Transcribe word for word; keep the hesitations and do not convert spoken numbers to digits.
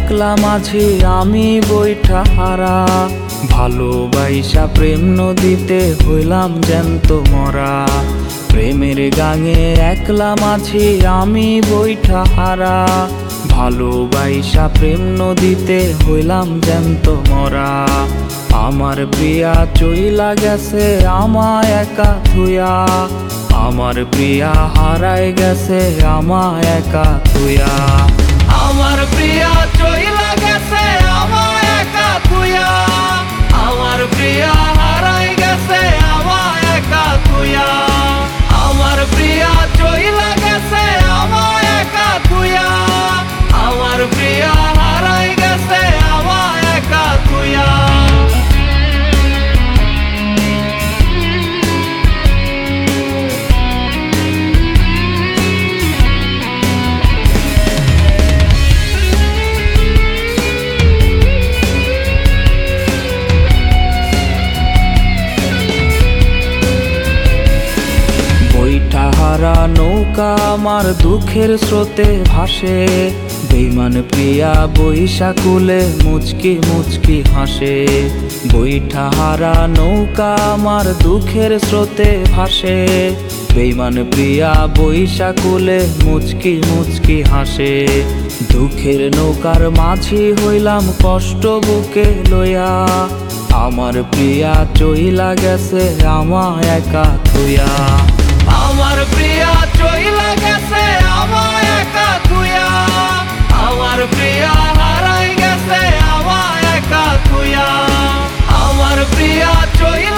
একলা মাঝি আমি বৈঠা হারা, ভালোবাইসা প্রেম নদীতে হইলাম জ্যান্ত মরা। প্রেমের গাঙে একলা মাঝি আমি বৈঠা হারা, ভালোবাইসা প্রেম নদীতে হইলাম জ্যান্ত মরা। আমার প্রিয়া চইলা গেছে আমায় একা থুয়া, আমার প্রিয়া হারায় গেছে আমায় একা থুয়া। আমার প্রিয়া চইলা গেছে আমায় একা থুয়া, আমার প্রিয়া হারায় গেছে আমায় একা থুয়া। আমার প্রিয়া চইলা গেছে আমায় একা থুয়া, আমার প্রিয়া হারায় গেছে আমায় একা থুয়া। হারা নৌকা আমার দুঃখের স্রোতে ভাসে, বেইমান প্রিয়া বৈশা কুলে মুচকি মুচকি হাসে। বৈঠা হারা নৌকা আমার দুঃখের স্রোতে ভাসে, বেইমান প্রিয়া বৈশা কুলে মুচকি মুচকি হাসে। দুঃখের নৌকার মাঝি হইলাম কষ্ট বুকে লইয়া, আমার প্রিয়া চইলা গেছে আমায় একা থুয়া। আমার প্রিয়া চইলা গেছে আমায় একা থুয়া, আমার প্রিয়া হারাই গেছে আমায় একা থুয়া। আমার প্রিয়া চইলা